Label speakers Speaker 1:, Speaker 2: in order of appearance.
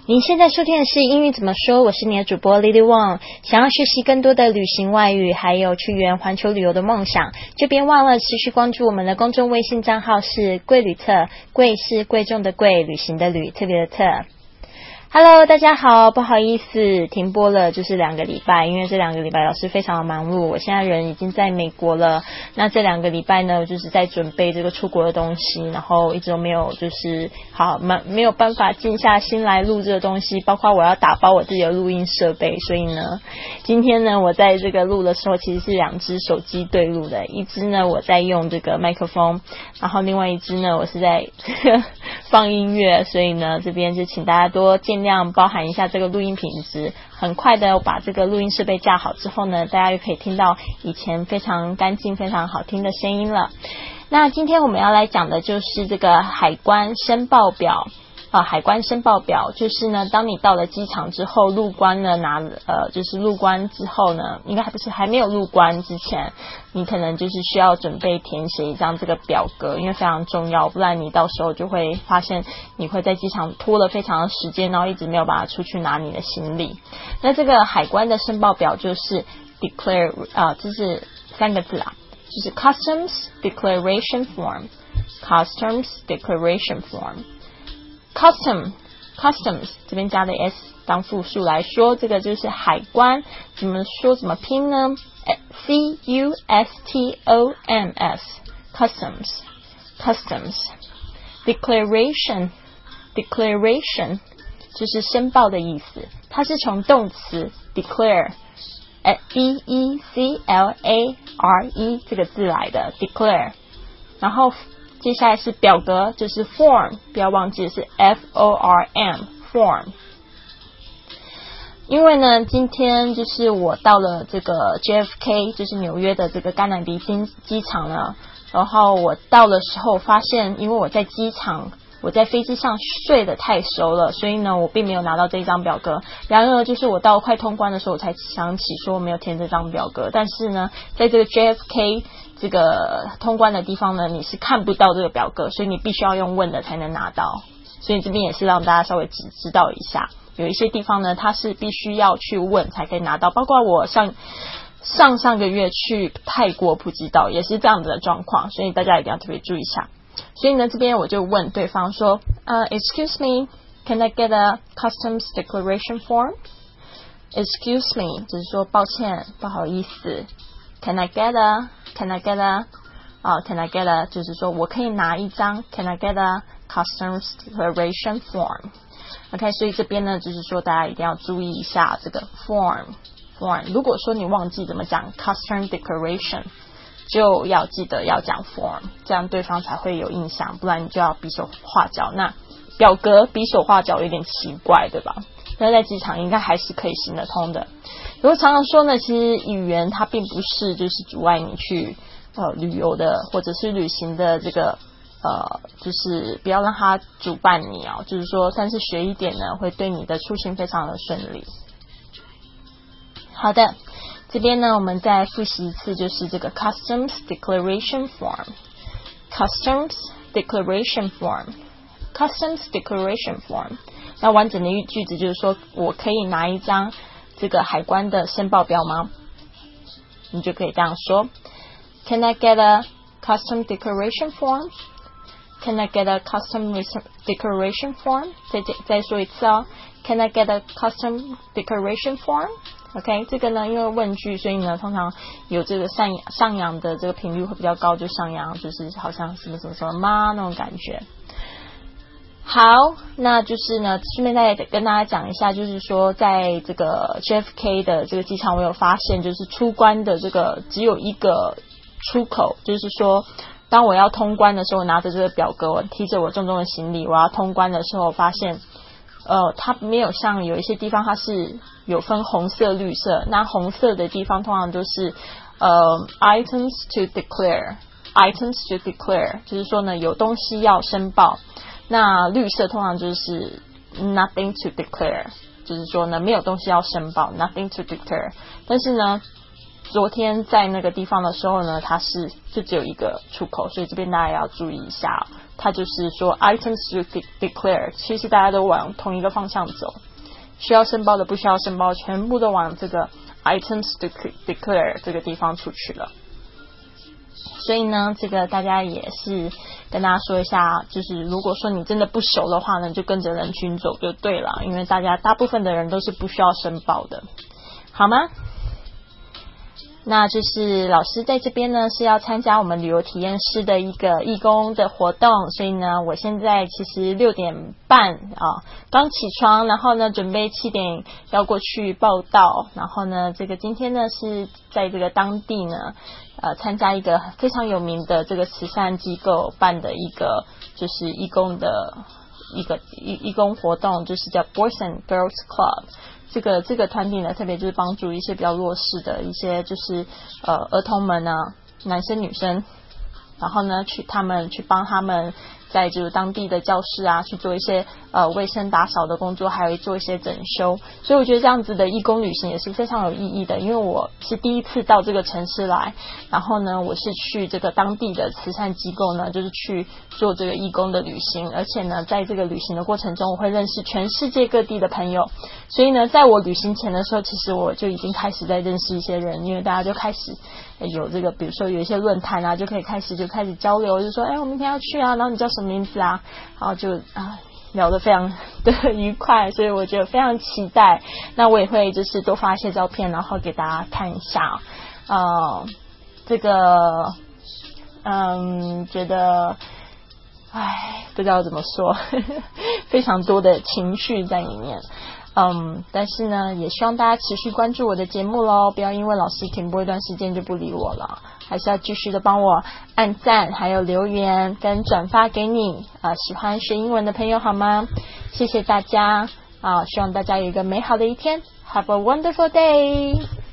Speaker 1: 您现在收听的是英语怎么说，我是你的主播 Lily Wong。想要学习更多的旅行外语，还有去圆环球旅游的梦想，就别忘了持续关注我们的公众微信账号是贵旅特，贵是贵重的贵，旅行的旅，特别的特。Hello， 大家好，不好意思，停播了就是2个礼拜，因为这2个礼拜老师非常的忙碌，我现在人已经在美国了。那这2个礼拜呢，就是在准备这个出国的东西，然后一直都没有没有办法静下心来录这个东西，包括我要打包我自己的录音设备，所以呢，今天呢我在这个录的时候其实是2只手机对录的，一只呢我在用这个麦克风，然后另外一只呢我是在放音乐，所以呢这边就请大家多见谅，包含一下这个录音品质。很快的我把这个录音设备架好之后呢，大家就可以听到以前非常干净非常好听的声音了。那今天我们要来讲的就是这个海关申报表。海关申报表就是呢，当你到了机场之后，入关呢就是入关之后呢，应该还没有入关之前，你可能就是需要准备填写一张这个表格，因为非常重要，不然你到时候就会发现你会在机场拖了非常的时间，然后一直没有办法出去拿你的行李。那这个海关的申报表就是 declare 这是3个字啦，就是 Customs Declaration Form。Customs Declaration Form。Customs 这边加的 s 当复数来说，这个就是海关，怎么拼呢？ Customs Declaration 就是申报的意思，它是从动词 declare D-E-C-L-A-R-E 这个字来的 declare， 然后接下来是表格，就是 form， 不要忘记是 F-O-R-M form。 因为呢今天就是我到了这个 JFK， 就是纽约的这个甘乃迪机场呢，然后我到的时候发现，因为我在飞机上睡得太熟了，所以呢我并没有拿到这一张表格。然而就是我到快通关的时候，我才想起说我没有填这张表格，但是呢在这个 JFK 这个通关的地方呢，你是看不到这个表格，所以你必须要用问的才能拿到。所以这边也是让大家稍微知道一下，有一些地方呢它是必须要去问才可以拿到，包括我上个月去泰国普吉岛也是这样子的状况，所以大家一定要特别注意一下。所以呢这边我就问对方说Excuse me, can I get a customs declaration form? Excuse me 就是说抱歉不好意思， Can I get a Can I get a 就是说我可以拿一张 Can I get a customs declaration form? OK， 所以这边呢就是说大家一定要注意一下这个 form。如果说你忘记怎么讲 customs declaration， 就要记得要讲 form， 这样对方才会有印象，不然你就要比手画脚。那表格比手画脚有点奇怪，对吧？但在机场应该还是可以行得通的。不过常常说呢，其实语言它并不是就是阻碍你去旅游的或者是旅行的这个就是不要让它阻绊你就是说但是学一点呢会对你的出行非常的顺利。好的，这边呢我们再复习一次，就是这个 Customs Declaration Form。Customs Declaration Form。那完整的句子就是说，我可以拿一张这个海关的申报表吗？你就可以这样说 Can I get a custom declaration form? Can I get a custom declaration form? 再说一次Can I get a custom declaration form? OK， 这个呢因为问句，所以呢通常有这个上扬的这个频率会比较高，就上扬，就是好像什么吗那种感觉。好，那就是呢顺便再跟大家讲一下，就是说在这个 JFK 的这个机场，我有发现就是出关的这个只有一个出口，就是说当我要通关的时候，拿着这个表格，我提着我重重的行李，我要通关的时候，发现它没有像有一些地方它是有分红色绿色，那红色的地方通常都是items to declare， 就是说呢有东西要申报。那绿色通常就是 nothing to declare， 就是说呢没有东西要申报 nothing to declare。 但是呢昨天在那个地方的时候呢，它就只有一个出口，所以这边大家也要注意一下它就是说 items to declare， 其实大家都往同一个方向走，需要申报的不需要申报，全部都往这个 items to declare 这个地方出去了。所以呢，这个大家也是跟大家说一下，就是如果说你真的不熟的话呢，就跟着人群走就对了，因为大部分的人都是不需要申报的，好吗？那就是老师在这边呢是要参加我们旅游体验师的一个义工的活动，所以呢我现在其实6点半刚起床，然后呢准备7点要过去报到，然后呢这个今天呢是在这个当地呢参加一个非常有名的这个慈善机构办的一个就是义工的义工活动，就是叫 Boys and Girls Club。这个团体呢，特别就是帮助一些比较弱势的一些就是儿童们呢，男生女生，然后呢去帮他们在就是当地的教室去做一些卫生打扫的工作，还有做一些整修。所以我觉得这样子的义工旅行也是非常有意义的，因为我是第一次到这个城市来，然后呢我是去这个当地的慈善机构呢，就是去做这个义工的旅行，而且呢在这个旅行的过程中，我会认识全世界各地的朋友。所以呢在我旅行前的时候，其实我就已经开始在认识一些人，因为大家就开始有这个比如说有一些论坛就可以开始交流，就说我明天要去然后你叫什么名字然后就聊得非常的愉快，所以我觉得非常期待。那我也会就是多发一些照片，然后给大家看一下这个觉得不知道怎么说非常多的情绪在里面。但是呢也希望大家持续关注我的节目咯，不要因为老师停播一段时间就不理我了，还是要继续的帮我按赞还有留言跟转发给你喜欢学英文的朋友好吗？谢谢大家希望大家有一个美好的一天， Have a wonderful day。